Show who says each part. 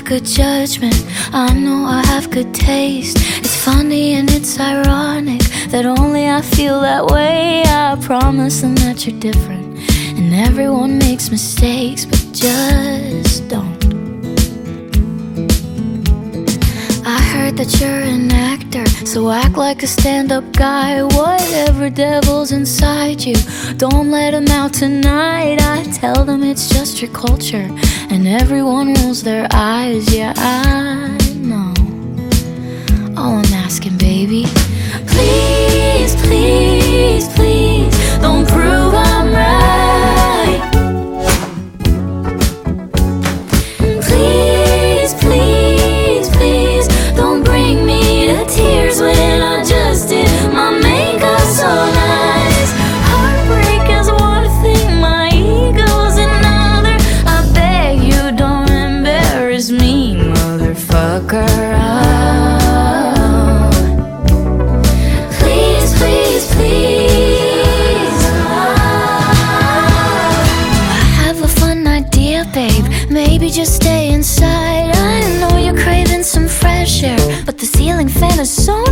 Speaker 1: good judgment, I know I have good taste. It's funny and it's ironic that only I feel that way. I promise them that you're different, and everyone makes mistakes, but just don't. I heard that you're an actor, so act like a stand-up guy. Whatever devil's inside you, don't let him out tonight. I tell them it's just your culture, and everyone rolls their eyes. Yeah, I know. All I'm asking, baby, please, please, please, don't prove I'm right. Please, please, please, don't bring me to tears when I just did my makeup so nice. Heartbreak is one thing, my ego's another. I beg you don't embarrass me, motherfucker. Please, please, please. I have a fun idea, babe. Maybe just stay inside. I know you're craving some fresh air, but the ceiling fan is so